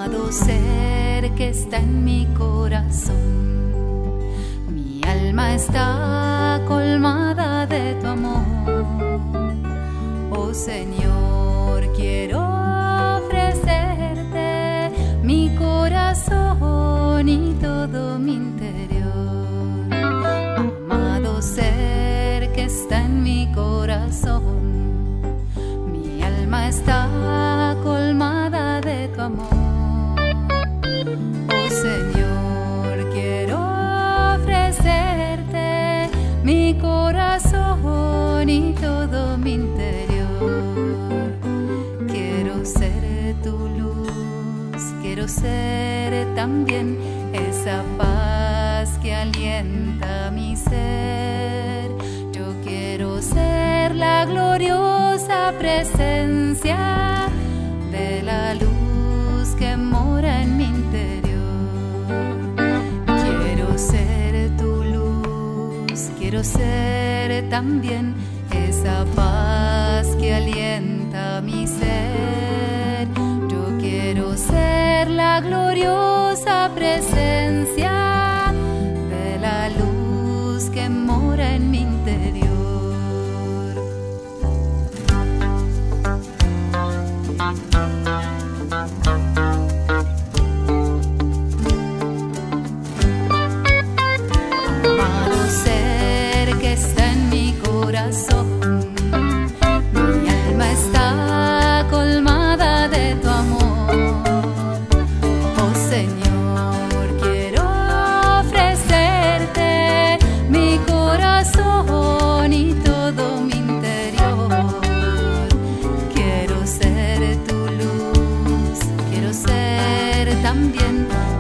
Amado ser que está en mi corazón, mi alma está colmada de tu amor. Oh Señor, quiero ofrecerte mi corazón y todo mi interior. Amado ser que está en mi corazón, mi alma está colmada de tu amor. Oh Señor, quiero ofrecerte mi corazón y todo mi interior. Quiero ser tu luz, quiero ser también esa paz que alienta mi ser. Yo quiero ser la gloriosa presencia de la luz que mora en mi interior. Quiero ser tu luz, quiero ser también esa paz que alienta mi ser. Yo quiero ser la gloriosa presencia de la luz que mora en mi interior. Amado ser que está en mi corazón, mi alma está colmada de tu amor. Oh Señor, quiero ofrecerte mi corazón y todo mi interior. Quiero ser tu luz, quiero ser también